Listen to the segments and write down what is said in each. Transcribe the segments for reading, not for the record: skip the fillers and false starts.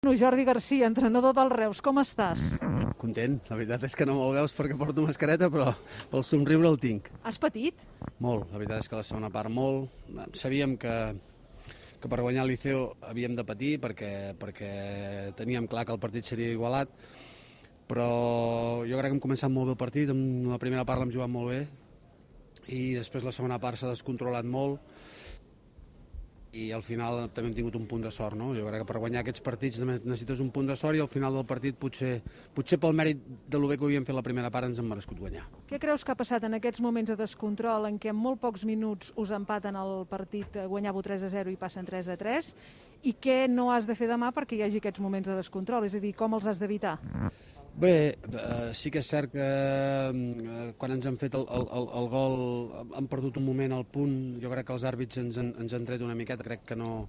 Jordi Garcia, entrenador del Reus, com estàs? Content, la veritat és que no me'l veus perquè porto mascareta, però pel somriure el tinc. Has patit? Molt, la veritat és que la segona part molt. Sabíem que per guanyar el Liceo havíem de patir perquè teníem clar que el partit seria igualat, però jo crec que hem començat molt bé el partit, en la primera part l'hem jugat molt bé i després la segona part s'ha descontrolat molt i al final també hem tingut un punt de sort, no? Jo crec que per guanyar aquests partits necessites un punt de sort i al final del partit potser pel mèrit de lo bé que havíem fet la primera part ens hem merescut guanyar. Què creus que ha passat en aquests moments de descontrol en què en molt pocs minuts us empaten el partit, guanyàveu 3-0 i passen 3-3, i què no has de fer demà perquè hi hagi aquests moments de descontrol? És a dir, com els has d'evitar? Bé, sí que és cert que quan ens han fet el gol han perdut un moment al punt. Jo crec que els àrbits ens han tret una miqueta, crec que no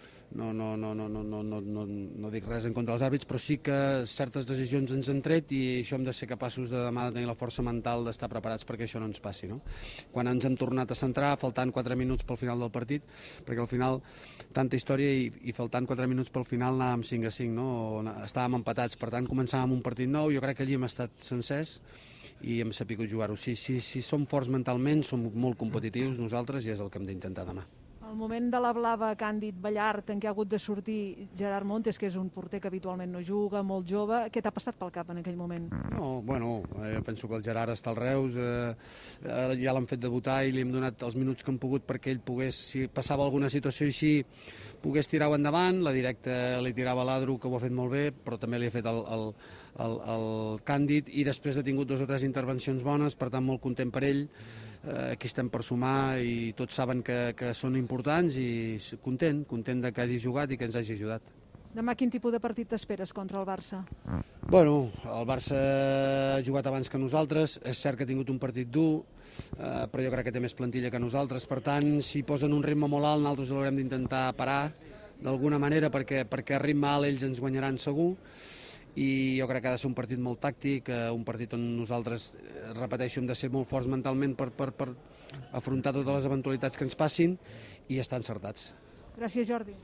dic res en contra dels àrbits, però sí que certes decisions ens han tret i això hem de ser capaços de demà de tenir la força mental d'estar preparats perquè això no ens passi, no? Quan ens hem tornat a centrar, faltant 4 minuts pel final del partit, perquè al final tanta història i faltant 4 minuts pel final anàvem 5-5, no? Estàvem empatats, per tant començàvem un partit nou, jo crec que allí hem estat sencers i hem sabut jugar-ho. Si som forts mentalment, som molt competitius nosaltres i és el que hem d'intentar demà. El moment de la blava Càndid Ballart en què ha hagut de sortir Gerard Montes, que és un porter que habitualment no juga, molt jove, què t'ha passat pel cap en aquell moment? No, bueno, penso que el Gerard està al Reus, ja l'han fet debutar i li hem donat els minuts que hem pogut perquè ell pogués, si passava alguna situació així, pogués tirar-ho endavant. La directa li tirava l'Adro, que ho ha fet molt bé, però també li ha fet el Càndid, i després ha tingut 2 o 3 intervencions bones, per tant molt content per ell. Aquí estem per sumar i tots saben que són importants i content de que hagi jugat i que ens hagi ajudat. Demà quin tipus de partit t'esperes contra el Barça? Bueno, el Barça ha jugat abans que nosaltres, és cert que ha tingut un partit dur, però jo crec que té més plantilla que nosaltres, per tant, si posen un ritme molt alt, nosaltres l'haurem d'intentar parar d'alguna manera perquè a ritme alt ells ens guanyaran segur, i jo crec que ha de ser un partit molt tàctic, un partit on nosaltres, repeteixo, hem de ser molt forts mentalment per afrontar totes les eventualitats que ens passin i estar encertats. Gràcies, Jordi.